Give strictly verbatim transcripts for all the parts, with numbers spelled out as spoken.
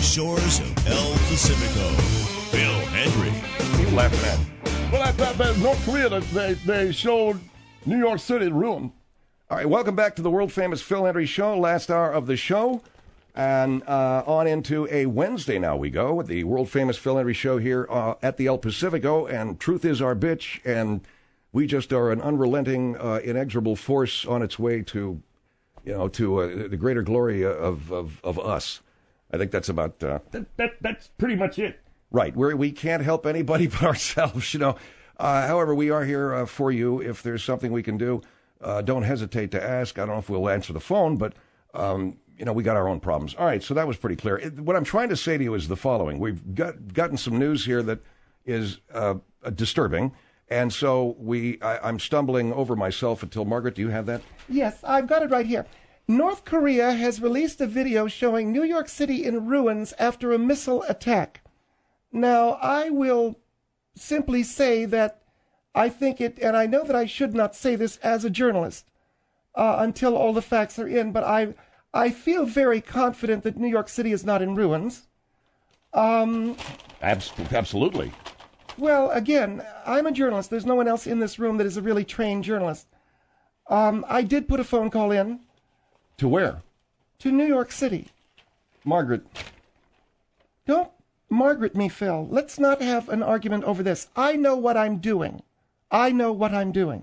shores of El Pacifico, Phil Hendry. What are you laughing at? Well, at, at, at North Korea, they, they showed New York City in ruin. All right, welcome back to the world-famous Phil Hendry Show, last hour of the show. And uh, on into a Wednesday now we go with the world-famous Phil Hendry Show here uh, at the El Pacifico. And truth is our bitch, and we just are an unrelenting, uh, inexorable force on its way to, you know, to uh, the greater glory of, of, of us. I think that's about... Uh, That, that That's pretty much it. Right. We're, we can't help anybody but ourselves, you know. Uh, however, we are here uh, for you. If there's something we can do, uh, don't hesitate to ask. I don't know if we'll answer the phone, but, um, you know, we got our own problems. All right, so that was pretty clear. It, what I'm trying to say to you is the following. We've got gotten some news here that is uh, disturbing, and so we I, I'm stumbling over myself until, Margaret, do you have that? Yes, I've got it right here. North Korea has released a video showing New York City in ruins after a missile attack. Now, I will simply say that I think it, and I know that I should not say this as a journalist uh, until all the facts are in, but I I feel very confident that New York City is not in ruins. Um, Abs- absolutely. Well, again, I'm a journalist. There's no one else in this room that is a really trained journalist. Um, I did put a phone call in. To where? To New York City. Margaret. Don't Margaret me, Phil. Let's not have an argument over this. I know what I'm doing. I know what I'm doing.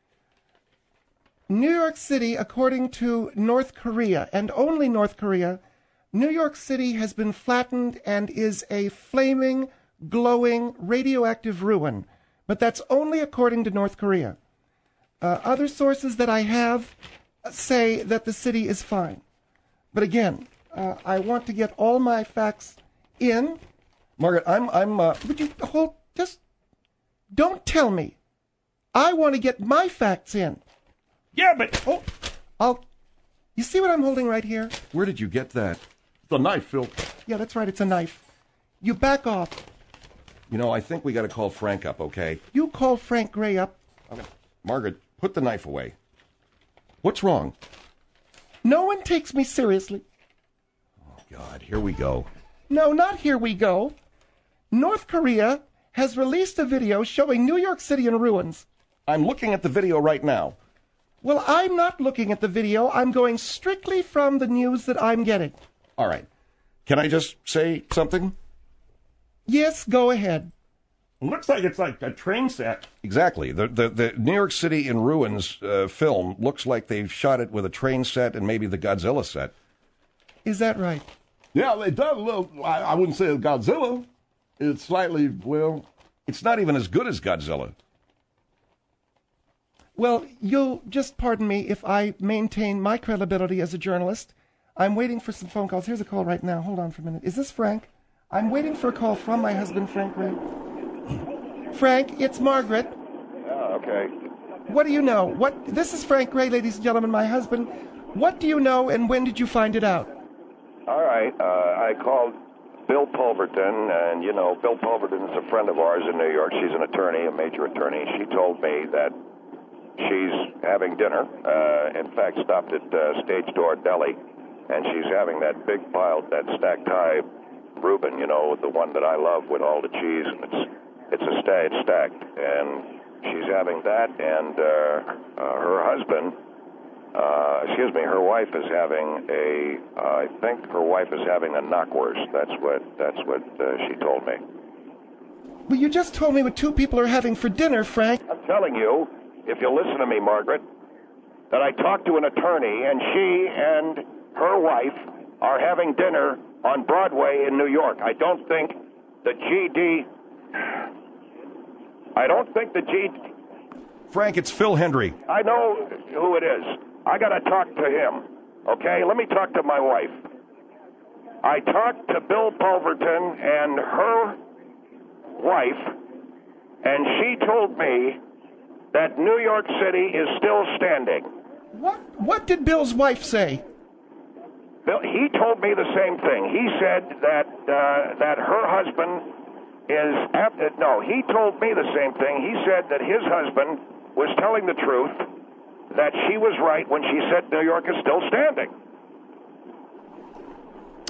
New York City, according to North Korea, and only North Korea, New York City has been flattened and is a flaming, glowing, radioactive ruin. But that's only according to North Korea. Uh, other sources that I have say that the city is fine. But again, uh, I want to get all my facts in. Margaret, I'm... I'm uh... Would you hold... Just don't tell me. I want to get my facts in. Yeah, but... Oh, I'll... You see what I'm holding right here? Where did you get that? The knife, Phil. Yeah, that's right. It's a knife. You back off. You know, I think we got to call Frank up, okay? You call Frank Gray up. Okay. Margaret, put the knife away. What's wrong? No one takes me seriously. Oh, God, here we go. No, not here we go. North Korea has released a video showing New York City in ruins. I'm looking at the video right now. Well, I'm not looking at the video. I'm going strictly from the news that I'm getting. All right. Can I just say something? Yes, go ahead. It looks like it's like a train set. Exactly. The the, the New York City in Ruins uh, film looks like they've shot it with a train set and maybe the Godzilla set. Is that right? Yeah, it does look, I, I wouldn't say it's Godzilla. It's slightly, well... It's not even as good as Godzilla. Well, you'll just pardon me if I maintain my credibility as a journalist. I'm waiting for some phone calls. Here's a call right now. Hold on for a minute. Is this Frank? I'm waiting for a call from my husband, Frank Gray. Frank, it's Margaret. Oh, okay. What do you know? What? This is Frank Gray, ladies and gentlemen, my husband. What do you know, and when did you find it out? All right. Uh, I called Bill Pulverton, and, you know, Bill Pulverton is a friend of ours in New York. She's an attorney, a major attorney. She told me that she's having dinner, uh, in fact, stopped at uh, Stage Door Deli, and she's having that big pile, that stacked high Reuben, you know, the one that I love with all the cheese, and it's it's a sta- it's stacked, and she's having that, and uh, uh, her husband, uh, excuse me, her wife is having a, uh, I think her wife is having a knockwurst. That's what that's what uh, she told me. Well, you just told me what two people are having for dinner, Frank. I'm telling you, if you listen to me, Margaret, that I talked to an attorney, and she and her wife are having dinner on Broadway in New York. I don't think the G D... I don't think the G... Frank, it's Phil Hendry. I know who it is. I got to talk to him, okay? Let me talk to my wife. I talked to Bill Pulverton and her wife, and she told me that New York City is still standing. What? What did Bill's wife say? Bill, he told me the same thing. He said that uh, that her husband is... After, no, he told me the same thing. He said that his husband was telling the truth, that she was right when she said New York is still standing.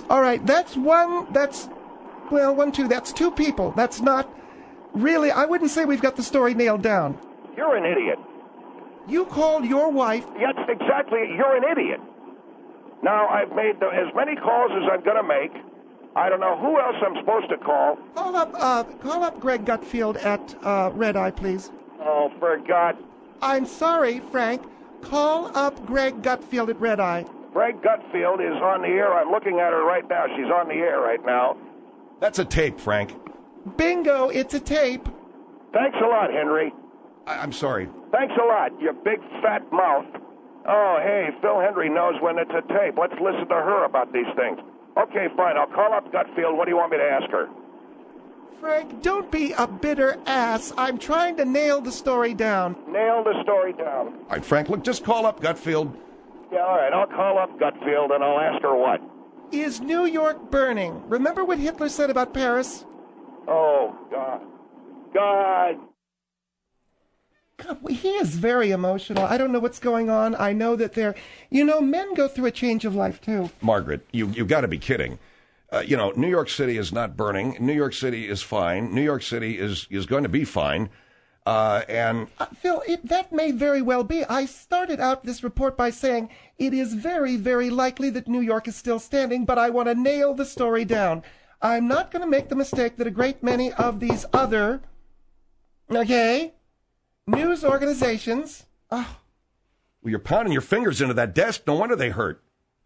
All right, that's one, that's, well, one, two, that's two people. That's not, really, I wouldn't say we've got the story nailed down. You're an idiot. You called your wife. Yes, exactly. You're an idiot. Now, I've made the, as many calls as I'm going to make. I don't know who else I'm supposed to call. Call up, uh, call up Greg Gutfield at, uh, Red Eye, please. Oh, for God. I'm sorry, Frank. Call up Greg Gutfield at Red Eye. Greg Gutfield is on the air. I'm looking at her right now. She's on the air right now. That's a tape, Frank. Bingo, it's a tape. Thanks a lot, Henry. I- I'm sorry. Thanks a lot, you big fat mouth. Oh, hey, Phil Henry knows when it's a tape. Let's listen to her about these things. Okay, fine. I'll call up Gutfield. What do you want me to ask her? Frank, don't be a bitter ass. I'm trying to nail the story down. Nail the story down. All right, Frank, look, just call up Gutfield. Yeah, all right. I'll call up Gutfield and I'll ask her what. Is New York burning? Remember what Hitler said about Paris? Oh, God. God. God, he is very emotional. I don't know what's going on. I know that they're... You know, men go through a change of life, too. Margaret, you, you've got to be kidding. Uh, you know, New York City is not burning. New York City is fine. New York City is, is going to be fine. Uh, and... Uh, Phil, it, that may very well be. I started out this report by saying it is very, very likely that New York is still standing, but I want to nail the story down. I'm not going to make the mistake that a great many of these other... Okay? News organizations... Oh. Well, you're pounding your fingers into that desk. No wonder they hurt.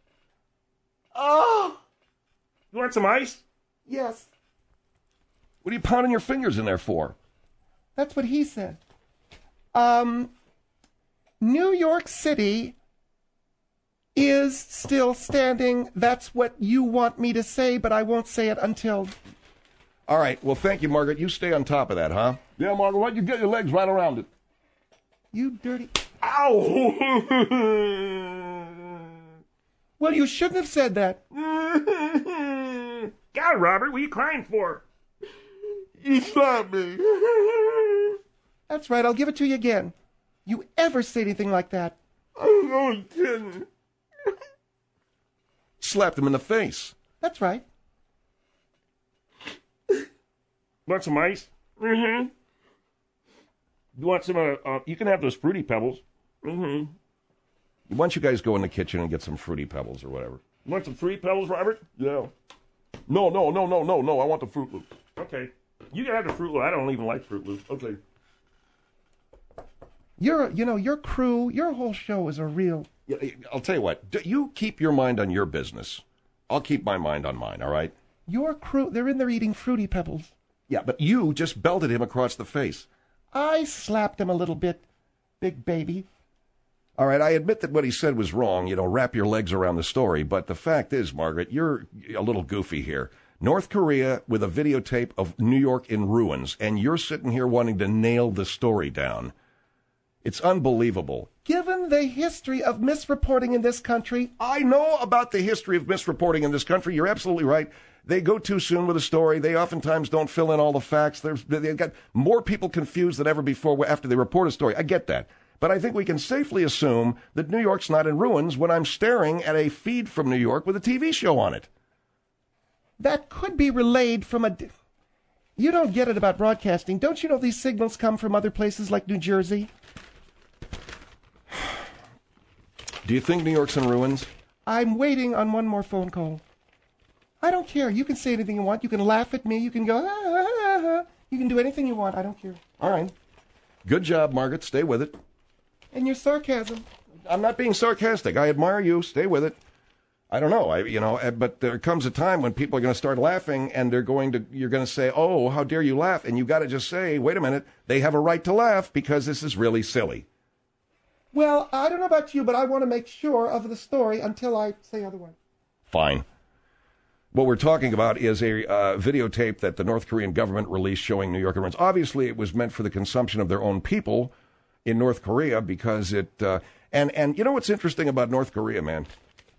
Oh! You want some ice? Yes. What are you pounding your fingers in there for? That's what he said. Um, New York City is still standing. That's what you want me to say, but I won't say it until... All right. Well, thank you, Margaret. You stay on top of that, huh? Yeah, Margaret, why don't you get your legs right around it? You dirty... Ow! Well, you shouldn't have said that. God, Robert, what are you crying for? You slapped me. That's right, I'll give it to you again. You ever say anything like that? I'm only kidding. Slapped him in the face. That's right. Want some ice? Mm-hmm. You want some, uh, uh, you can have those Fruity Pebbles. Mm-hmm. Why don't you guys go in the kitchen and get some Fruity Pebbles or whatever? You want some Fruity Pebbles, Robert? Yeah. No, no, no, no, no, no. I want the Fruit Loops. Okay. You can have the Fruit Loops. I don't even like Fruit Loops. Okay. You're, you know, your crew, your whole show is a real... Yeah, I'll tell you what. Do you keep your mind on your business. I'll keep my mind on mine, all right? Your crew, they're in there eating Fruity Pebbles. Yeah, but you just belted him across the face. I slapped him a little bit, big baby. All right, I admit that what he said was wrong, you know, wrap your legs around the story, but the fact is, Margaret, you're a little goofy here. North Korea with a videotape of New York in ruins, and you're sitting here wanting to nail the story down. It's unbelievable. Given the history of misreporting in this country... I know about the history of misreporting in this country. You're absolutely right. They go too soon with a story. They oftentimes don't fill in all the facts. There's, they've got more people confused than ever before after they report a story. I get that. But I think we can safely assume that New York's not in ruins when I'm staring at a feed from New York with a T V show on it. That could be relayed from a... You don't get it about broadcasting. Don't you know these signals come from other places like New Jersey? Do you think New York's in ruins? I'm waiting on one more phone call. I don't care. You can say anything you want. You can laugh at me. You can go, ah, ah, ah, ah. You can do anything you want. I don't care. All right. Good job, Margaret. Stay with it. And your sarcasm. I'm not being sarcastic. I admire you. Stay with it. I don't know. I, you know, but there comes a time when people are going to start laughing, and they're going to. You're going to say, "Oh, how dare you laugh?" And you got to just say, "Wait a minute. They have a right to laugh because this is really silly." Well, I don't know about you, but I want to make sure of the story until I say otherwise. Fine. What we're talking about is a uh, videotape that the North Korean government released showing New York in ruins. Obviously, it was meant for the consumption of their own people in North Korea because it. Uh, and and you know what's interesting about North Korea, man?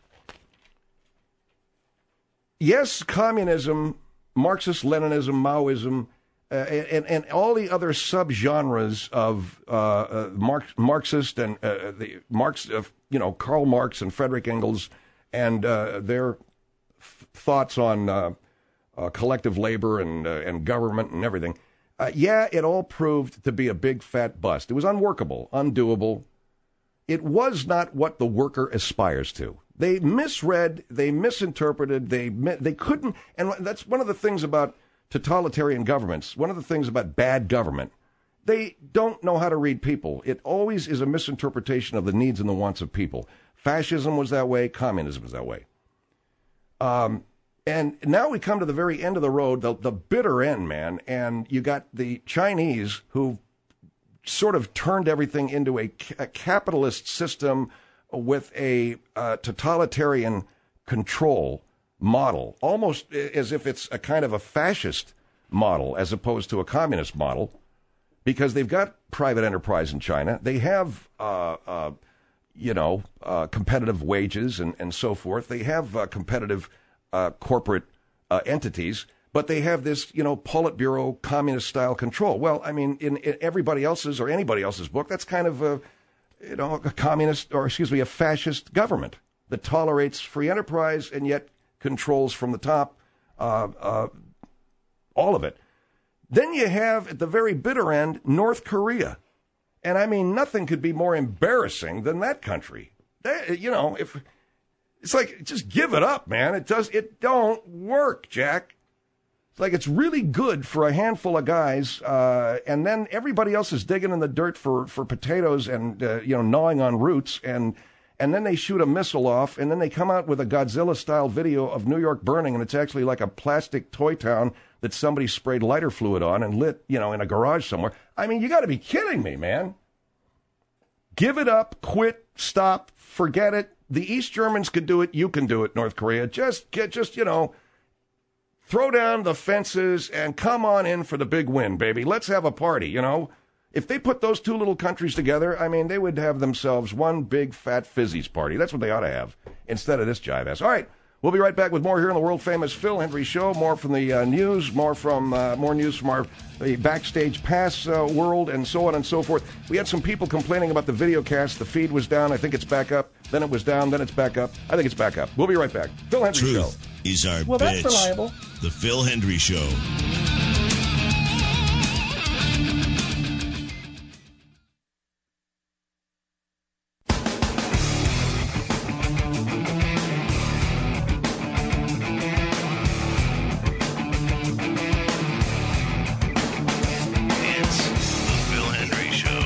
Yes, communism, Marxist-Leninism, Maoism, uh, and, and all the other subgenres of uh, uh, Marx, Marxist and uh, the Marx, uh, you know, Karl Marx and Frederick Engels and uh, their f- thoughts on uh, uh, collective labor and uh, and government and everything. Uh, yeah, it all proved to be a big fat bust. It was unworkable, undoable. It was not what the worker aspires to. They misread, they misinterpreted, they they couldn't, and that's one of the things about totalitarian governments, one of the things about bad government. They don't know how to read people. It always is a misinterpretation of the needs and the wants of people. Fascism was that way, communism was that way. Um, and now we come to the very end of the road, the, the bitter end, man, and you got the Chinese who sort of turned everything into a, a capitalist system with a uh, totalitarian control model, almost as if it's a kind of a fascist model as opposed to a communist model, because they've got private enterprise in China. They have, uh, uh, you know, uh, competitive wages and, and so forth. They have uh, competitive uh, corporate uh, entities. But they have this, you know, Politburo communist-style control. Well, I mean, in, in everybody else's or anybody else's book, that's kind of a, you know, a communist, or excuse me, a fascist government that tolerates free enterprise and yet controls from the top uh, uh, all of it. Then you have, at the very bitter end, North Korea. And, I mean, nothing could be more embarrassing than that country. They, you know, if it's like, just give it up, man. It does, it don't work, Jack. Like, it's really good for a handful of guys, uh, and then everybody else is digging in the dirt for, for potatoes and, uh, you know, gnawing on roots, and and then they shoot a missile off, and then they come out with a Godzilla-style video of New York burning, and it's actually like a plastic toy town that somebody sprayed lighter fluid on and lit, you know, in a garage somewhere. I mean, you got to be kidding me, man. Give it up, quit, stop, forget it. The East Germans could do it, you can do it, North Korea. Just, get, just you know... Throw down the fences and come on in for the big win, baby. Let's have a party, you know? If they put those two little countries together, I mean, they would have themselves one big fat fizzies party. That's what they ought to have instead of this jive ass. All right, we'll be right back with more here on the world-famous Phil Hendrie Show. More from the uh, news, more from uh, more news from our the backstage pass uh, world, and so on and so forth. We had some people complaining about the video cast. The feed was down. I think it's back up. Then it was down. Then it's back up. I think it's back up. We'll be right back. Phil Hendrie Truth Show. Is our Well, bitch. that's reliable. The Phil Hendrie Show. It's the Phil Hendrie Show.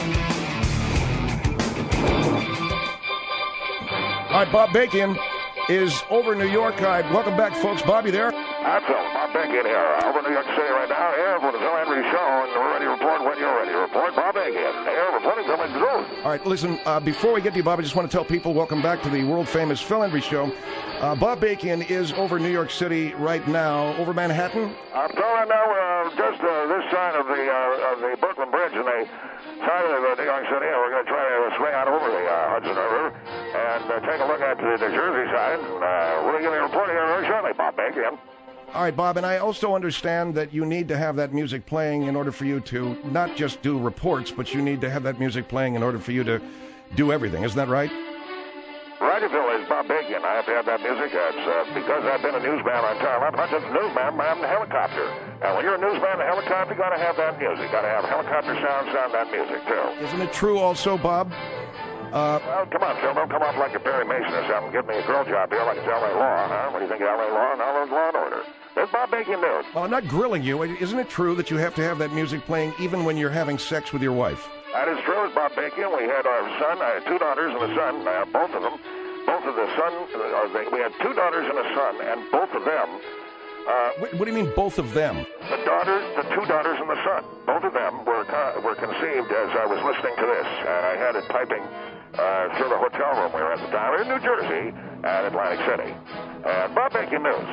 All right, Bob Bacon is over in New York. Hi, welcome back, folks. Bob, you there? That's all. Bob Bacon here. Over in New York City right now, here for the Phil Hendrie Show, and we're ready to report when you're ready to report. Bob Bacon here, reporting from the truth. All right, listen, uh, before we get to you, Bob, I just want to tell people, welcome back to the world-famous Phil Hendrie Show. Uh, Bob Bacon is over in New York City right now, over Manhattan. I'm telling now, uh, just uh, this side of the uh, of the Brooklyn Bridge and the side of uh, New York City, and we're going to try to swing out over the uh, Hudson River and uh, take a look at the, the Jersey side. And uh, we're going to be reporting here very shortly, Bob Bacon. All right, Bob, and I also understand that you need to have that music playing in order for you to not just do reports, but you need to have that music playing in order for you to do everything. Isn't that right? Roger, Phil, is Bob Bacon. I have to have that music. It's uh, because I've been a newsman my entire life. I'm not just a newsman, I'm a helicopter. And when you're a newsman, a helicopter, you got to have that music. Got to have helicopter sound, sound that music, too. Isn't it true also, Bob? Uh, Well, come on, Phil. Don't come off like a Perry Mason or something. Give me a girl job here like it's L A Law, huh? What do you think of L A Law and L A Law and Order? There's Bob Bacon news. well, I'm not grilling you. Isn't it true that you have to have that music playing even when you're having sex with your wife? That is true. It's Bob Bacon. We had our son. I had two daughters and a son. Uh, both of them. Both of the son. Uh, they, we had two daughters and a son, and both of them. Uh, What, what do you mean, both of them? the daughters, the two daughters and the son. Both of them were co- were conceived as I was listening to this, and I had it piping uh, through the hotel room we were at the time. We were in New Jersey at Atlantic City. And Bob Bacon news.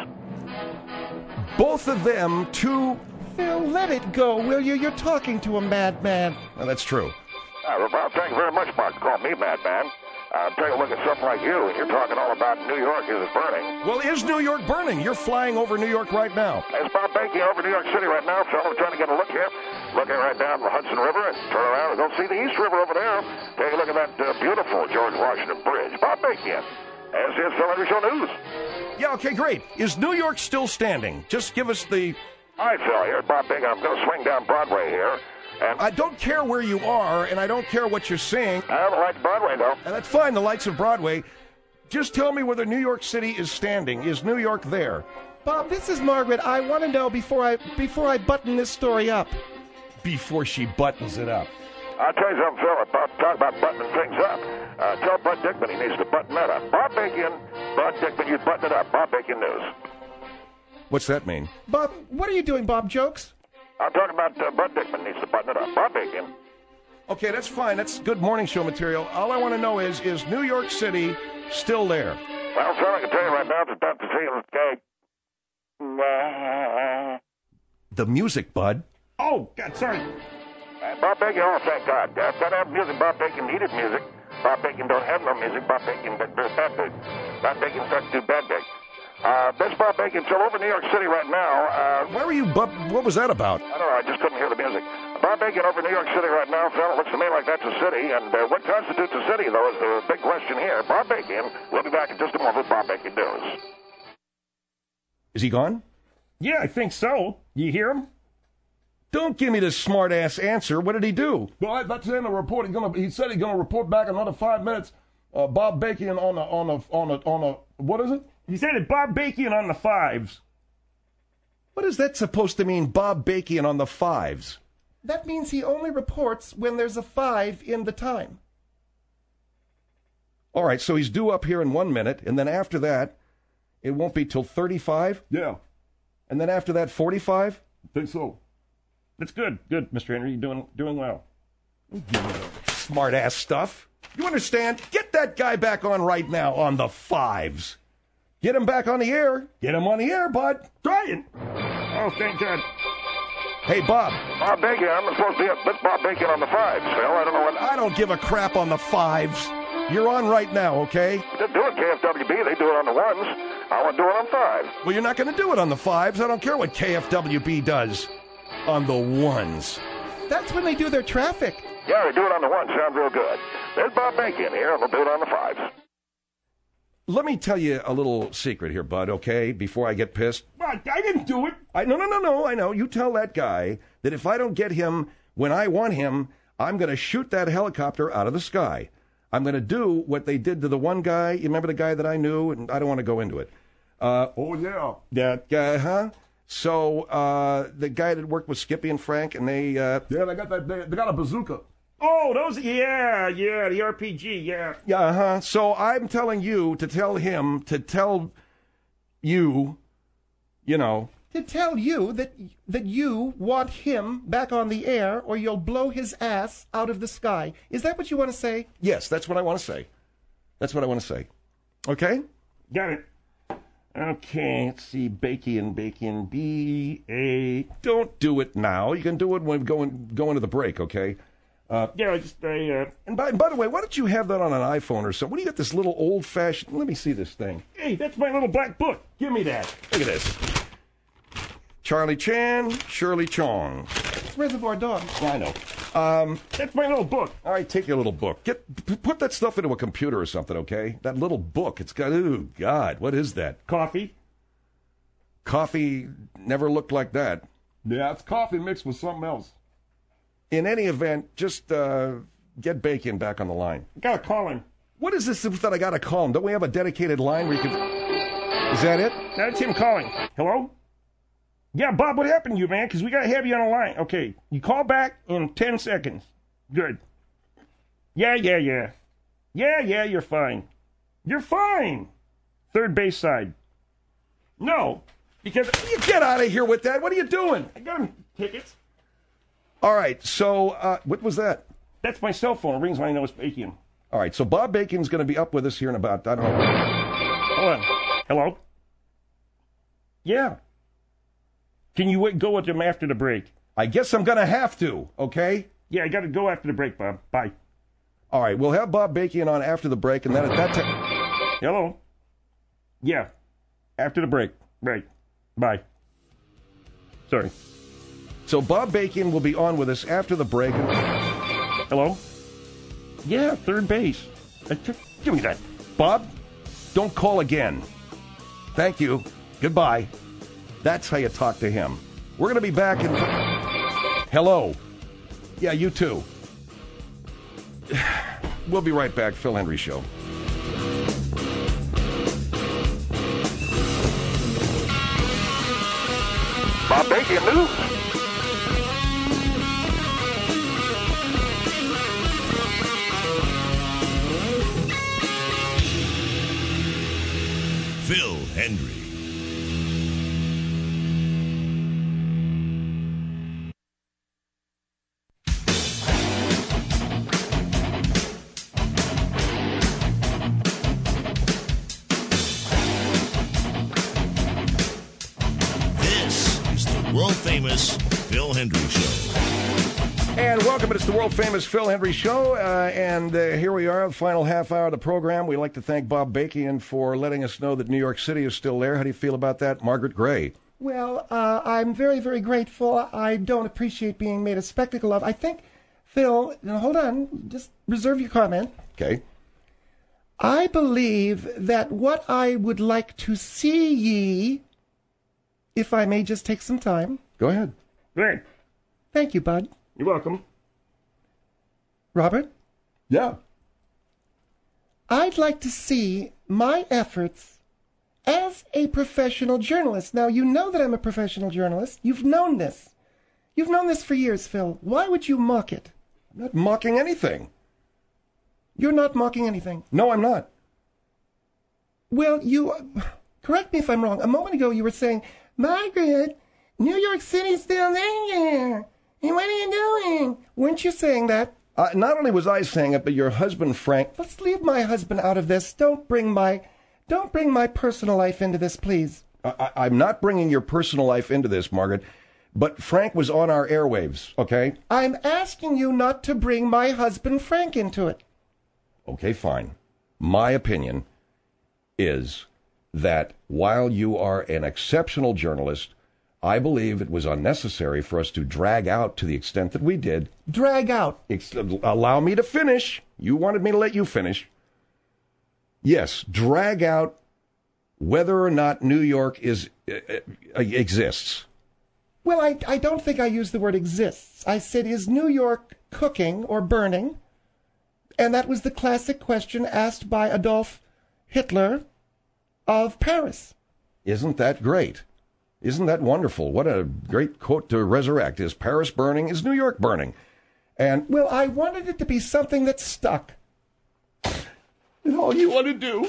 Both of them, two... Phil, let it go, will you? You're talking to a madman. Well, that's true. Uh, well, Bob, thank you very much, Mark. Call me madman. Uh, take a look at something like you, and you're talking all about New York is burning. Well, is New York burning? You're flying over New York right now. There's Bob Bacon over New York City right now, fellow. Trying to get a look here. Looking right down the Hudson River and turn around and go see the East River over there. Take a look at that uh, beautiful George Washington Bridge. Bob Bacon. As is Philadelphia Show News. Yeah, okay, great. Is New York still standing? Just give us the... Hi, Phil. Here's Bob Bacon. I'm going to swing down Broadway here. And I don't care where you are, and I don't care what you're saying. I don't like Broadway, though. And that's fine, the lights of Broadway. Just tell me whether New York City is standing. Is New York there? Bob, this is Margaret. I want to know before I before I button this story up. Before she buttons it up. I'll tell you something, Phil. About, talk about buttoning things up. Uh, tell Bud Dickman he needs to button that up. Bob Bacon, Bud Dickman, you button it up. Bob Bacon News. What's that mean? Bob, what are you doing, Bob Jokes? I'm talking about uh, Bud Dickman needs to button it up. Bob Bacon. Okay, that's fine. That's good morning show material. All I want to know is, is New York City still there? Well, Phil, I can tell you right now, it's about to feel okay. The music, Bud. Oh, God, sorry. Uh, Bob Bacon, oh, thank God. Uh, gotta have music. Bob Bacon needed music. Bob Bacon don't have no music. Bob Bacon did bad big. Bob Bacon starts to do bad big. Uh, this Bob Bacon, so over New York City right now. Uh, Why were you, Bub? What was that about? I don't know. I just couldn't hear the music. Bob Bacon over New York City right now, Phil. It looks to me like that's a city. And uh, what constitutes a city, though, is the big question here. Bob Bacon. We'll be back in just a moment with Bob Bacon News. Is he gone? Yeah, I think so. You hear him? Don't give me this smart-ass answer. What did he do? Well, that's in the report. He's gonna. He said he's gonna report back another five minutes. Uh, Bob Bacon on a on a on a on a what is it? He said it, Bob Bacon on the fives. What is that supposed to mean, Bob Bacon on the fives? That means he only reports when there's a five in the time. All right, so he's due up here in one minute, and then after that, it won't be till thirty-five? Yeah, And then after that, forty-five? I think so. That's good. Good, Mister Henry. You're doing, doing well. Smart-ass stuff. You understand? Get that guy back on right now on the fives. Get him back on the air. Get him on the air, bud. Trying. Oh, thank God. Hey, Bob. Bob Bacon, I'm supposed to be at Bob Bacon on the fives, Phil. I don't know what. I don't give a crap on the fives. You're on right now, okay? They do it K F W B. They do it on the ones. I want to do it on five. Well, you're not going to do it on the fives. I don't care what K F W B does on the ones. That's when they do their traffic. Yeah, they do it on the ones. Sounds real good. There's Bob Bacon here, and they'll do it on the fives. Let me tell you a little secret here, bud, okay, before I get pissed. What? I didn't do it. I No, no, no, no, I know. You tell that guy that if I don't get him when I want him, I'm going to shoot that helicopter out of the sky. I'm going to do what they did to the one guy. You remember the guy that I knew? And I don't want to go into it. Uh, Oh yeah. that guy, huh? So uh, the guy that worked with Skippy and Frank, and they... Uh, Yeah, they got that. They, they got a bazooka. Oh, those, yeah, yeah, the R P G, yeah. Yeah, uh-huh. So I'm telling you to tell him to tell you, you know... To tell you that that you want him back on the air or you'll blow his ass out of the sky. Is that what you want to say? Yes, that's what I want to say. That's what I want to say. Okay? Got it. Okay, let's see, Bacon, Bacon, B A. Don't do it now. You can do it when we go, in, go into the break, okay? Uh, Yeah, I just, I, uh, and by, by the way, why don't you have that on an iPhone or something? What do you got this little old-fashioned... Let me see this thing. hey, that's my little black book. Give me that. Look at this. Charlie Chan, Shirley Chong. It's Reservoir Dogs. I know. Um, That's my little book. all right, take your little book. Get p- Put that stuff into a computer or something, okay? That little book. It's got... Oh, God, what is that? Coffee. Coffee never looked like that. Yeah, it's coffee mixed with something else. In any event, just uh, get Bacon back on the line. Gotta call him. What is this that I got to call him? Don't we have a dedicated line where you can... Is that it? That's him calling. Hello? Yeah, Bob, what happened to you, man? Because we got to have you on the line. Okay, you call back in ten seconds. Good. Yeah, yeah, yeah. Yeah, yeah, you're fine. You're fine. Third base side. No, because You get out of here with that. What are you doing? I got him tickets. All right, so uh, what was that? That's my cell phone. It rings when I know it's Bacon. All right, so Bob Bacon's going to be up with us here in about, I don't know. Hold on. Hello? Yeah. Can you wait, go with him after the break? I guess I'm going to have to, okay? Yeah, I got to go after the break, Bob. Bye. All right, we'll have Bob Bacon on after the break, and then at that time... Hello? Yeah. After the break. Right. Bye. Sorry. So Bob Bacon will be on with us after the break. Hello? Yeah, third base. Uh, t- Give me that. Bob? Don't call again. Thank you. Goodbye. That's how you talk to him. We're going to be back in... Hello. Yeah, you too. We'll be right back. Phil Hendrie Show. Bob Bacon News. Phil Hendrie. World-famous Phil Hendrie Show. And welcome. It's the world-famous Phil Hendrie Show. Uh, and uh, here we are, the final half hour of the program. We'd like to thank Bob Bacon for letting us know that New York City is still there. How do you feel about that? Margaret Gray. Well, uh, I'm very, very grateful. I don't appreciate being made a spectacle of. I think, Phil, now hold on. Just reserve your comment. Okay. I believe that what I would like to see ye... If I may just take some time. Go ahead. Great. Thank you, Bud. You're welcome. Robert? Yeah. I'd like to see my efforts as a professional journalist. Now, you know that I'm a professional journalist. You've known this. You've known this for years, Phil. Why would you mock it? I'm not mocking anything. You're not mocking anything. No, I'm not. Well, you... Correct me if I'm wrong. A moment ago, you were saying... Margaret, New York City's still there. And what are you doing? Weren't you saying that? Uh, not only was I saying it, but your husband, Frank... Let's leave my husband out of this. Don't bring my... Don't bring my personal life into this, please. I, I, I'm not bringing your personal life into this, Margaret. But Frank was on our airwaves, okay? I'm asking you not to bring my husband, Frank, into it. Okay, fine. My opinion is... that while you are an exceptional journalist, I believe it was unnecessary for us to drag out to the extent that we did. Drag out? Ex- allow me to finish. You wanted me to let you finish. Yes, drag out whether or not New York is uh, uh, exists. Well, I, I don't think I used the word exists. I said, is New York cooking or burning? And that was the classic question asked by Adolf Hitler of Paris. Isn't that great? Isn't that wonderful? What a great quote to resurrect. Is Paris burning? Is New York burning? And well, I wanted it to be something that stuck. And all you want to do...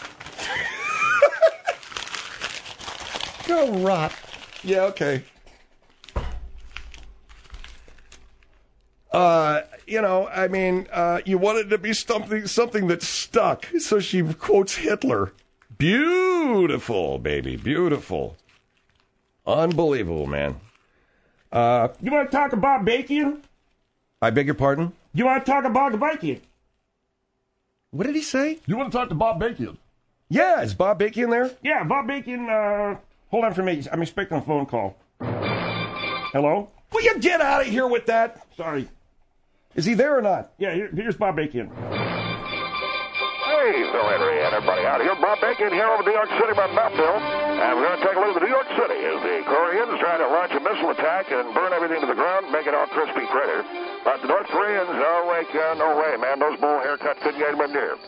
Go rot. Yeah, okay. Uh, you know, I mean, uh, you wanted to be something, something that stuck. So she quotes Hitler. Beautiful, baby, beautiful. Unbelievable, man. Uh, you want to talk about Bacon? I beg your pardon? You want to talk about Bacon? What did he say? You want to talk to Bob Bacon? Yeah, is Bob Bacon there? Yeah, Bob Bacon, uh, hold on for me. I'm expecting a phone call. Hello? Will you get out of here with that? Sorry. Is he there or not? Yeah, here, here's Bob Bacon. Hey, Phil Hendrie and everybody out here. Bob Bacon here over New York City by Mountville. And we're going to take a look at New York City as the Koreans try to launch a missile attack and burn everything to the ground, make it all crispy crater. But the North Koreans, oh, like, uh, no way, man. Those bull haircuts couldn't get anywhere near.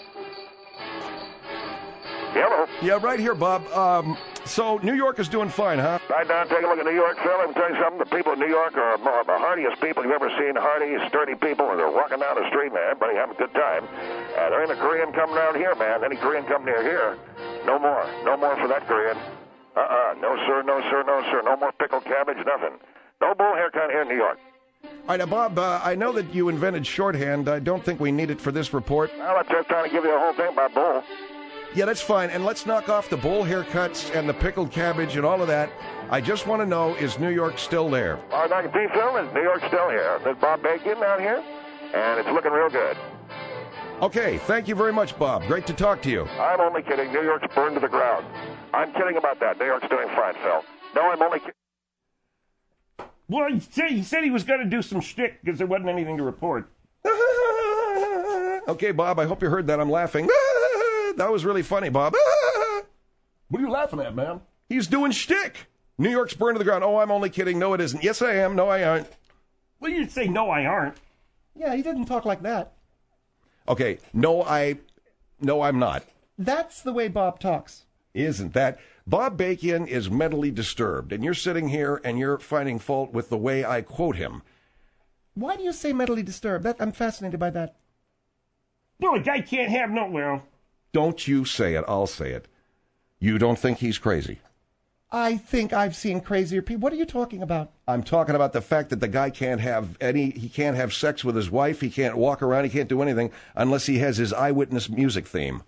Hello. Yeah, right here, Bob. Um, so New York is doing fine, huh? Right down, take a look at New York, Phil. Let me tell you something. The people in New York are more the hardiest people you've ever seen. Hardy, sturdy people, and they're walking down the street, man. Everybody having a good time. Uh, there ain't a Korean coming down here, man. Any Korean coming near here. No more. No more for that Korean. Uh-uh. No, sir, no, sir, no, sir. No more pickled cabbage, nothing. No bull haircut here in New York. All right, now, Bob, uh, I know that you invented shorthand. I don't think we need it for this report. Well, I'm just trying to give you the whole thing about bull. Yeah, that's fine. And let's knock off the bowl haircuts and the pickled cabbage and all of that. I just want to know, is New York still there? All right, I can see, Phil, is New York still here? There's Bob Bacon out here, and it's looking real good. Okay, thank you very much, Bob. Great to talk to you. I'm only kidding. New York's burned to the ground. I'm kidding about that. New York's doing fine, Phil. No, I'm only kidding. Well, he said he, said he was going to do some shtick because there wasn't anything to report. Okay, Bob, I hope you heard that. I'm laughing. That was really funny, Bob. What are you laughing at, man? He's doing shtick. New York's burned to the ground. Oh, I'm only kidding. No, it isn't. Yes, I am. No, I aren't. Well, you say no, I aren't. Yeah, he didn't talk like that. Okay, no, I, no, I'm not. That's the way Bob talks. Isn't that? Bob Bacon is mentally disturbed, and you're sitting here and you're finding fault with the way I quote him. Why do you say mentally disturbed? That I'm fascinated by that. Well, a guy can't have no, well. Don't you say it, I'll say it. You don't think he's crazy? I think I've seen crazier people. What are you talking about? I'm talking about the fact that the guy can't have any, he can't have sex with his wife, he can't walk around, he can't do anything unless he has his eyewitness music theme.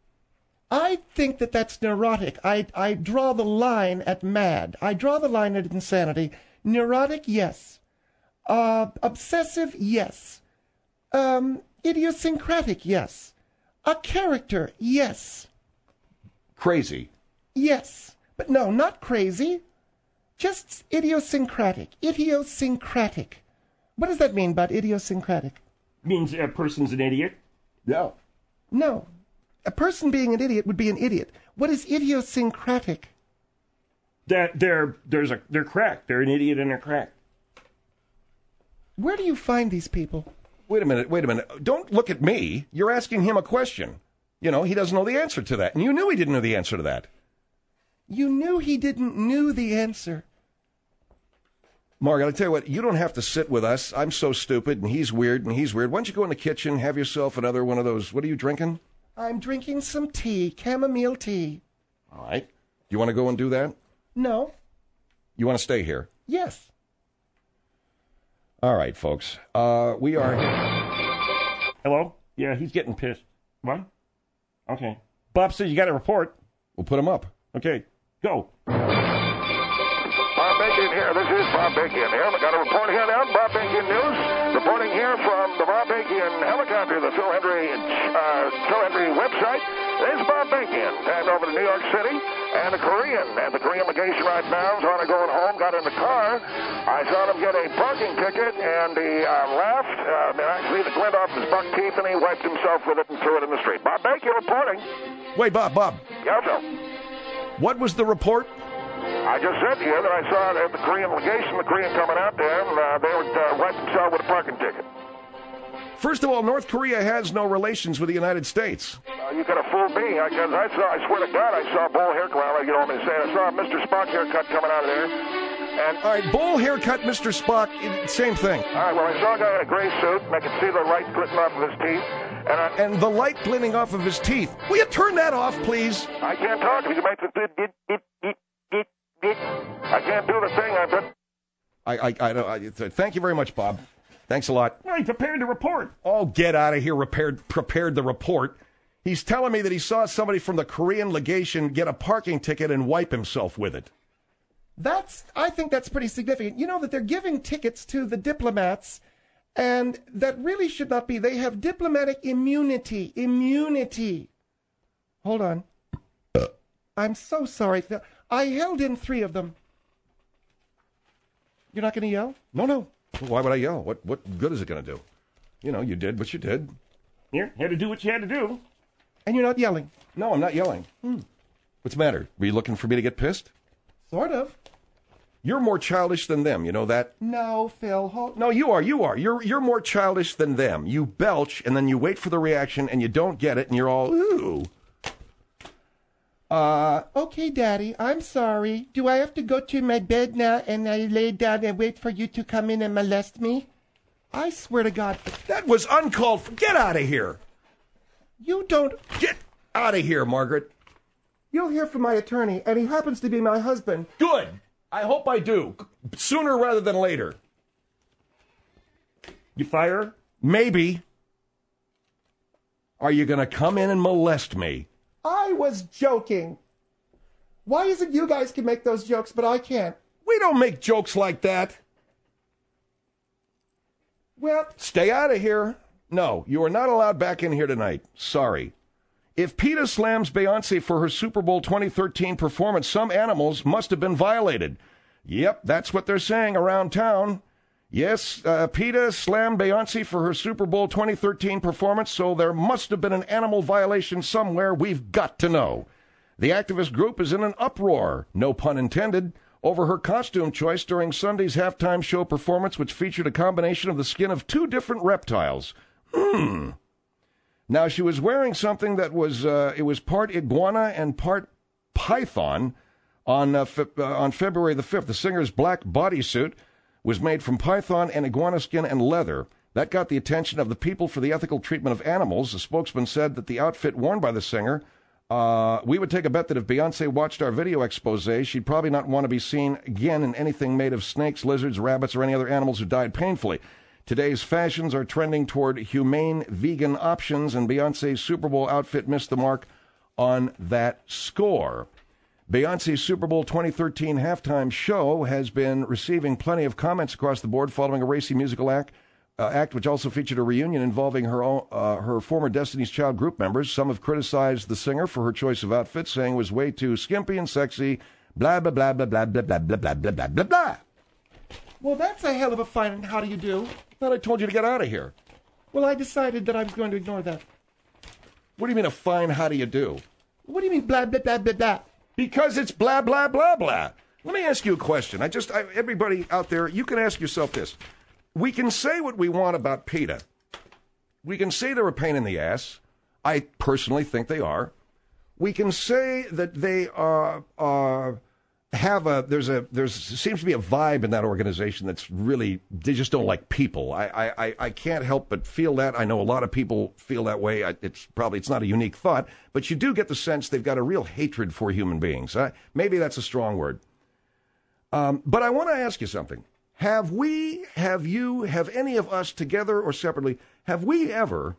I think that that's neurotic. I, I draw the line at mad. I draw the line at insanity. Neurotic, yes. Uh, obsessive, yes. Um, idiosyncratic, yes. A character, yes. Crazy. Yes. But no, not crazy. Just idiosyncratic. Idiosyncratic. What does that mean, Bud? Idiosyncratic? Means a person's an idiot? Yeah. No. A person being an idiot would be an idiot. What is idiosyncratic? That they're there's a they're cracked. They're an idiot and they're cracked. Where do you find these people? Wait a minute, wait a minute. Don't look at me. You're asking him a question. You know, he doesn't know the answer to that. And you knew he didn't know the answer to that. You knew he didn't know the answer. Margaret, I tell you what, you don't have to sit with us. I'm so stupid, and he's weird, and he's weird. Why don't you go in the kitchen, have yourself another one of those, what are you drinking? I'm drinking some tea, chamomile tea. All right. You want to go and do that? No. You want to stay here? Yes. All right, folks. Uh, we are... Hello? Yeah, he's getting pissed. What? Okay. Bob says you got a report. We'll put him up. Okay, go. Bob Bacon here. This is Bob Bacon here. We got a report here now. Bob Bacon News. Reporting here from the Bob Bacon helicopter, the Phil Hendry, uh, Phil Hendry website. This is Bob Bacon. Heading over to New York City. And a Korean at the Korean legation right now is on a going home, got in the car. I saw him get a parking ticket, and he uh, laughed. Uh, actually, the glint off his buck teeth, and he wiped himself with it and threw it in the street. Bob Bacon reporting. Wait, Bob, Bob. Yeah, Phil. What was the report? I just said to you that I saw at the Korean legation, the Korean coming out there, and uh, they would uh, wipe themselves with a parking ticket. First of all, North Korea has no relations with the United States. Uh, you could have fooled me, because I saw, I swear to God, I saw a bull haircut, like you know what I'm saying. I saw a Mister Spock haircut coming out of there. And, all right, bull haircut, Mister Spock, same thing. All right, well, I saw a guy in a gray suit, and I could see the light glitting off of his teeth. And, I, and the light glinting off of his teeth. Will you turn that off, please? I can't talk. If you make the... I can't do the thing. I but. I, I, I, I, thank you very much, Bob. Thanks a lot. Well, he prepared the report. Oh, get out of here, prepared, prepared the report. He's telling me that he saw somebody from the Korean legation get a parking ticket and wipe himself with it. That's, I think that's pretty significant. You know that they're giving tickets to the diplomats, and that really should not be. They have diplomatic immunity. Immunity. Hold on. I'm so sorry. I held in three of them. You're not going to yell? No, no. Why would I yell? What what good is it going to do? You know, you did what you did. Here, had to do what you had to do. And you're not yelling? No, I'm not yelling. Hmm. What's the matter? Were you looking for me to get pissed? Sort of. You're more childish than them, you know that? No, Phil. Hold- no, you are, you are. You're you're more childish than them. You belch, and then you wait for the reaction, and you don't get it, and you're all, ooh. Uh, okay, Daddy, I'm sorry. Do I have to go to my bed now and I lay down and wait for you to come in and molest me? I swear to God. That was uncalled for. Get out of here. You don't. Get out of here, Margaret. You'll hear from my attorney, and he happens to be my husband. Good. I hope I do. Sooner rather than later. You fire? Maybe. Are you going to come in and molest me? I was joking. Why is it you guys can make those jokes, but I can't? We don't make jokes like that. Well, stay out of here. No, you are not allowed back in here tonight. Sorry. If PETA slams Beyonce for her Super Bowl twenty thirteen performance, some animals must have been violated. Yep, that's what they're saying around town. Yes, uh, PETA slammed Beyonce for her Super Bowl twenty thirteen performance, so there must have been an animal violation somewhere. We've got to know. The activist group is in an uproar, no pun intended, over her costume choice during Sunday's halftime show performance, which featured a combination of the skin of two different reptiles. Hmm. Now, she was wearing something that was, uh, it was part iguana and part python. On, uh, fe- uh, on February the fifth, the singer's black bodysuit was made from python and iguana skin and leather. That got the attention of the People for the Ethical Treatment of Animals. The spokesman said that the outfit worn by the singer, uh, we would take a bet that if Beyonce watched our video expose, she'd probably not want to be seen again in anything made of snakes, lizards, rabbits, or any other animals who died painfully. Today's fashions are trending toward humane vegan options, and Beyonce's Super Bowl outfit missed the mark on that score. Beyonce's Super Bowl twenty thirteen halftime show has been receiving plenty of comments across the board following a racy musical act, uh, act which also featured a reunion involving her own, uh, her former Destiny's Child group members. Some have criticized the singer for her choice of outfit, saying it was way too skimpy and sexy, blah, blah, blah, blah, blah, blah, blah, blah, blah, blah, blah, blah, blah. Well, that's a hell of a fine how do you do. I thought I told you to get out of here. Well, I decided that I was going to ignore that. What do you mean a fine how do you do? What do you mean blah, blah, blah, blah, blah? Because it's blah, blah, blah, blah. Let me ask you a question. I just, I, everybody out there, you can ask yourself this. We can say what we want about PETA. We can say they're a pain in the ass. I personally think they are. We can say that they are, are have a, there's a, there's seems to be a vibe in that organization that's really, they just don't like people. I, I, I can't help but feel that. I know a lot of people feel that way. I, it's probably, it's not a unique thought, but you do get the sense they've got a real hatred for human beings. Uh, maybe that's a strong word. Um, but I want to ask you something. Have we, have you, have any of us together or separately, have we ever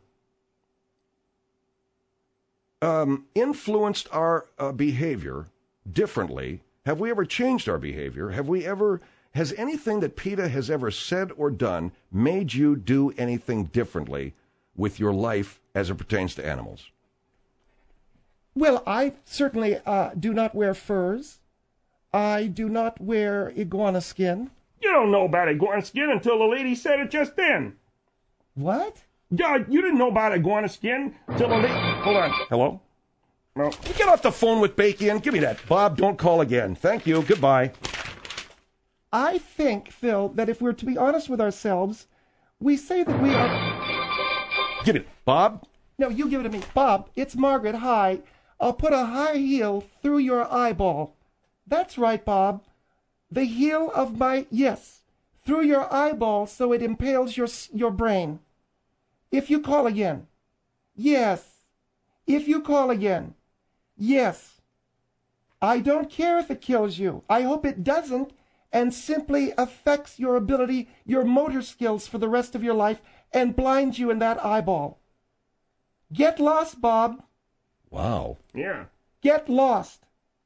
um, influenced our uh, behavior differently? Have we ever changed our behavior? Have we ever, has anything that PETA has ever said or done made you do anything differently with your life as it pertains to animals? Well, I certainly uh, do not wear furs. I do not wear iguana skin. You don't know about iguana skin until the lady said it just then. What? Yeah, you didn't know about iguana skin until the lady... Hold on. Hello? No. Get off the phone with Bacon. Give me that. Bob, don't call again. Thank you. Goodbye. I think, Phil, that if we're to be honest with ourselves, we say that we are... Give it. Bob? No, you give it to me. Bob, it's Margaret. Hi. I'll put a high heel through your eyeball. That's right, Bob. The heel of my... Yes. Through your eyeball so it impales your your brain. If you call again. Yes. If you call again. Yes. I don't care if it kills you. I hope it doesn't and simply affects your ability, your motor skills for the rest of your life and blinds you in that eyeball. Get lost, Bob. Wow. Yeah. Get lost.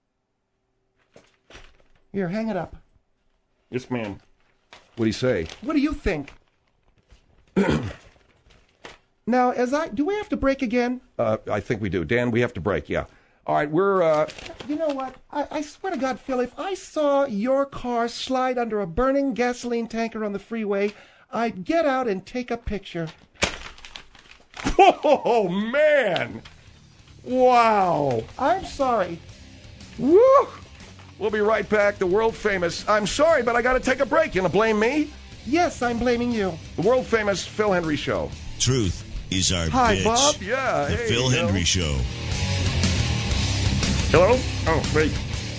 Here, hang it up. Yes, ma'am. What'd he say? What do you think? Now, as I... Do we have to break again? Uh, I think we do. Dan, we have to break, yeah. All right, we're... Uh... You know what? I, I swear to God, Phil, if I saw your car slide under a burning gasoline tanker on the freeway, I'd get out and take a picture. Oh, man! Wow! I'm sorry. Woo! We'll be right back. The world famous... I'm sorry, but I got to take a break. You gonna blame me? Yes, I'm blaming you. The world famous Phil Hendrie Show. Truth is our Hi, bitch. Bob. Yeah. The hey, Phil Phil. Hendrie Show. Hello? Oh, wait.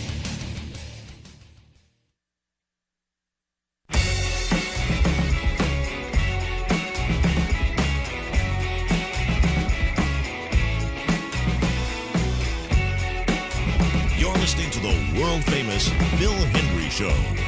You're listening to the world-famous Phil Hendrie Show.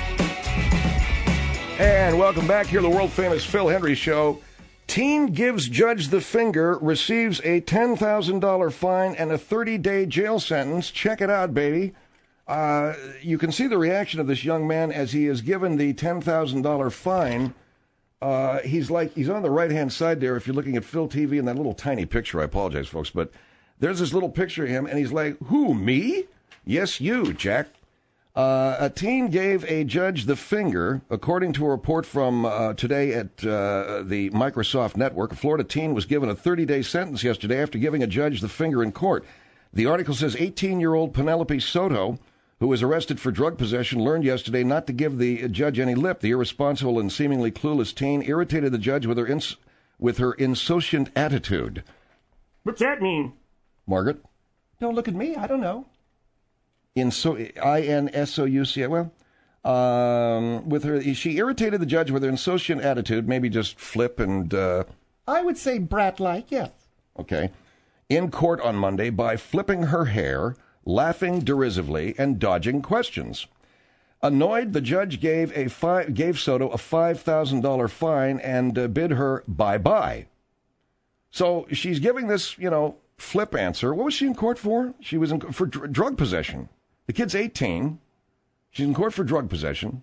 And welcome back here to the world famous Phil Hendrie Show. Teen gives judge the finger, receives a ten thousand dollars fine and a thirty-day jail sentence. Check it out, baby. Uh, you can see the reaction of this young man as he is given the ten thousand dollars fine. Uh, he's like, he's on the right-hand side there if you're looking at Phil T V in that little tiny picture. I apologize, folks, but there's this little picture of him, and he's like, who, me? Yes, you, Jack. Uh, a teen gave a judge the finger, according to a report from uh, today at uh, the Microsoft Network. A Florida teen was given a thirty-day sentence yesterday after giving a judge the finger in court. The article says eighteen-year-old Penelope Soto, who was arrested for drug possession, learned yesterday not to give the judge any lip. The irresponsible and seemingly clueless teen irritated the judge with her ins- with her insouciant attitude. What's that mean? Margaret? Don't look at me. I don't know. Inso- I N S O U C. Well, um, with her, she irritated the judge with her insouciant attitude, maybe just flip and, uh, I would say brat-like, yes. Okay. In court on Monday by flipping her hair, laughing derisively, and dodging questions. Annoyed, the judge gave a fi- gave Soto a five thousand dollars fine and uh, bid her bye-bye. So she's giving this, you know, flip answer. What was she in court for? She was in for dr- drug possession. The kid's eighteen. She's in court for drug possession.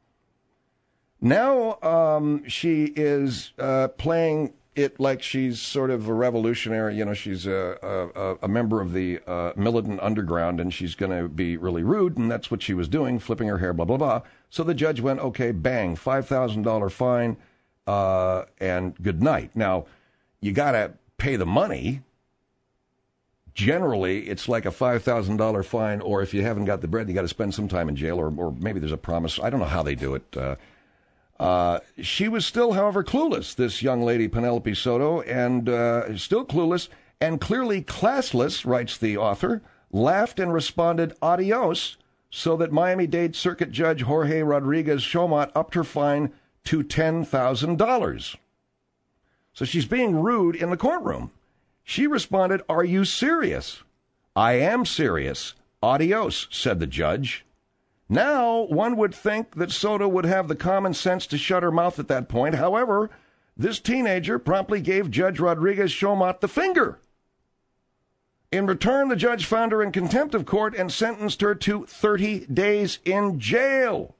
Now um, she is uh, playing it like she's sort of a revolutionary. You know, she's a, a, a member of the uh, militant underground, and she's going to be really rude, and that's what she was doing, flipping her hair, blah, blah, blah. So the judge went, okay, bang, five thousand dollars fine, uh, and good night. Now, you got to pay the money. Generally, it's like a five thousand dollars fine, or if you haven't got the bread, you got to spend some time in jail, or, or maybe there's a promise. I don't know how they do it. Uh, uh, she was still, however, clueless, this young lady, Penelope Soto, and uh, still clueless and clearly classless, writes the author, laughed and responded adios, so that Miami-Dade Circuit Judge Jorge Rodriguez Chomot upped her fine to ten thousand dollars. So she's being rude in the courtroom. She responded, "Are you serious?" "I am serious. Adios," said the judge. Now, one would think that Soto would have the common sense to shut her mouth at that point. However, this teenager promptly gave Judge Rodriguez Chomot the finger. In return, the judge found her in contempt of court and sentenced her to thirty days in jail.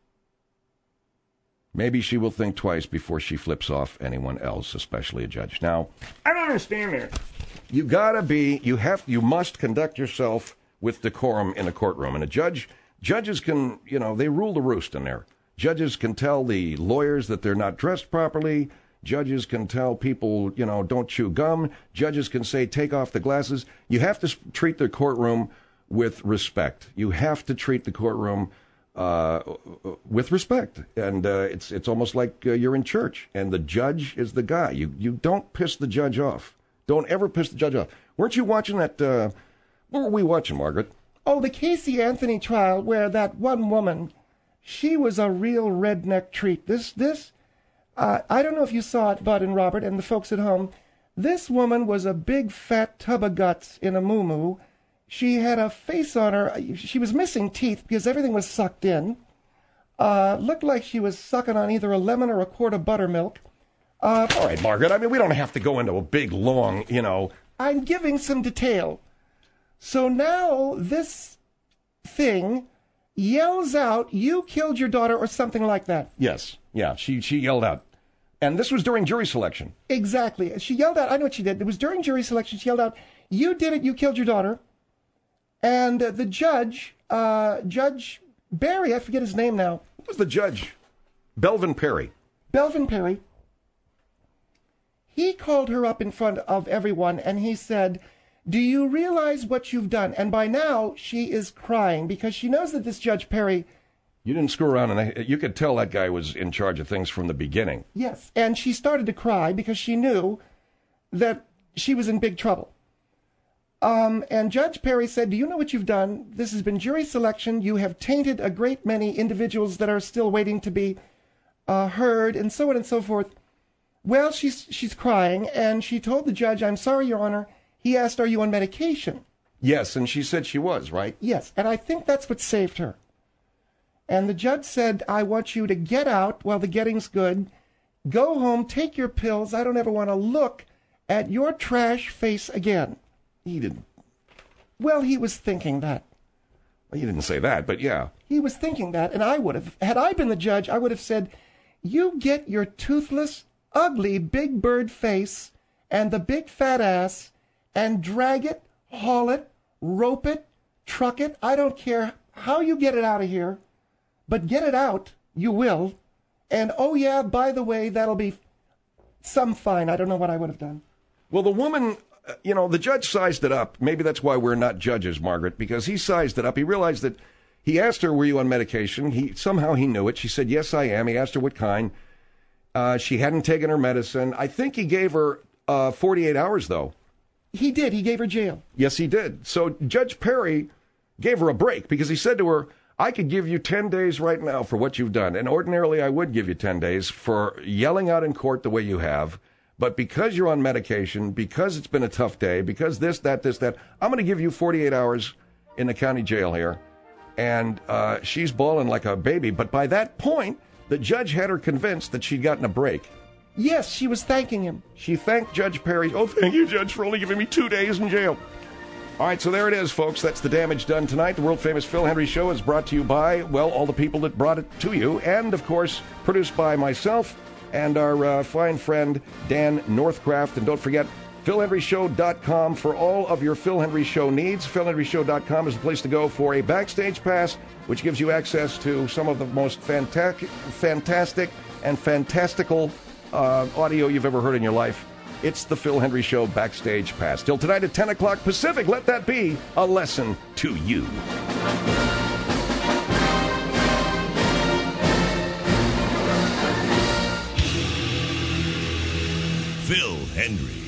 Maybe she will think twice before she flips off anyone else, especially a judge. Now, I don't understand that. You gotta be, you have, you must conduct yourself with decorum in a courtroom. And a judge, judges can, you know, they rule the roost in there. Judges can tell the lawyers that they're not dressed properly. Judges can tell people, you know, don't chew gum. Judges can say, take off the glasses. You have to treat the courtroom with respect. You have to treat the courtroom uh, with respect. And uh, it's it's almost like uh, you're in church, and the judge is the guy. You you don't piss the judge off. Don't ever piss the judge off. Weren't you watching that? Uh, what were we watching, Margaret? Oh, the Casey Anthony trial, where that one woman, she was a real redneck treat. This, this, uh, I don't know if you saw it, Bud and Robert and the folks at home. This woman was a big fat tub of guts in a muumuu. She had a face on her. She was missing teeth because everything was sucked in. Uh, looked like she was sucking on either a lemon or a quart of buttermilk. Uh, All right, Margaret, I mean, we don't have to go into a big, long, you know. I'm giving some detail. So now this thing yells out, "You killed your daughter," or something like that. Yes, yeah, she, she yelled out. And this was during jury selection. Exactly. She yelled out, I know what she did. It was during jury selection. She yelled out, "You did it, you killed your daughter." And uh, the judge, uh, Judge Barry, I forget his name now. What was the judge? Belvin Perry. Belvin Perry. He called her up in front of everyone and he said, "Do you realize what you've done?" And by now she is crying because she knows that this Judge Perry... You didn't screw around, and you could tell that guy was in charge of things from the beginning. Yes, and she started to cry because she knew that she was in big trouble. Um, and Judge Perry said, "Do you know what you've done? This has been jury selection. You have tainted a great many individuals that are still waiting to be uh, heard," and so on and so forth. Well, she's she's crying, and she told the judge, "I'm sorry, Your Honor." He asked, "Are you on medication?" Yes, and she said she was, right? Yes, and I think that's what saved her. And the judge said, "I want you to get out while the getting's good. Go home, take your pills. I don't ever want to look at your trash face again." He didn't. Well, he was thinking that. Well, he didn't say that, but yeah. He was thinking that, and I would have. Had I been the judge, I would have said, "You get your toothless, ugly big bird face and the big fat ass and drag it, haul it, rope it, truck it. I don't care how you get it out of here. but get it out. You will. And, oh, yeah, by the way, that'll be some fine. I don't know what I would have done. Well, the woman, uh, you know, the judge sized it up. Maybe that's why we're not judges, Margaret, because he sized it up. He realized that he asked her, were you on medication? He somehow he knew it. She said, yes, I am. He asked her what kind. Uh, she hadn't taken her medicine. I think he gave her uh, forty-eight hours, though. He did. He gave her jail. Yes, he did. So Judge Perry gave her a break because he said to her, I could give you ten days right now for what you've done. And ordinarily I would give you ten days for yelling out in court the way you have. But because you're on medication, because it's been a tough day, because this, that, this, that, I'm going to give you forty-eight hours in the county jail here. And uh, she's bawling like a baby. But by that point, the judge had her convinced that she'd gotten a break. Yes, she was thanking him. She thanked Judge Perry. Oh, thank you, Judge, for only giving me two days in jail. All right, so there it is, folks. That's the damage done tonight. The world-famous Phil Hendrie Show is brought to you by, well, all the people that brought it to you. And, of course, produced by myself and our uh, fine friend, Dan Northcraft. And don't forget, phil hendrie show dot com for all of your Phil Hendrie Show needs. phil hendrie show dot com is the place to go for a backstage pass, which gives you access to some of the most fantastic, fantastic and fantastical uh, audio you've ever heard in your life. It's the Phil Hendrie Show Backstage Pass. Till tonight at ten o'clock Pacific, let that be a lesson to you. Phil Hendrie.